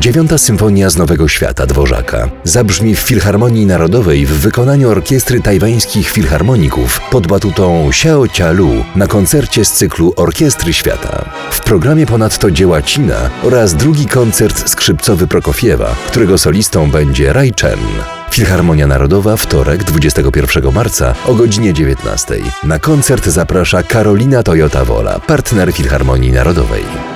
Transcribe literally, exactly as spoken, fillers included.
Dziewiąta Symfonia z Nowego Świata Dworzaka zabrzmi w Filharmonii Narodowej w wykonaniu Orkiestry Tajwańskich Filharmoników pod batutą Xiao Tia-lu na koncercie z cyklu Orkiestry Świata. W programie ponadto dzieła Cina oraz drugi koncert skrzypcowy Prokofiewa, którego solistą będzie Rai Chen. Filharmonia Narodowa, wtorek, dwudziestego pierwszego marca o godzinie dziewiętnastej. Na koncert zaprasza Karolina Toyota Wola, partner Filharmonii Narodowej.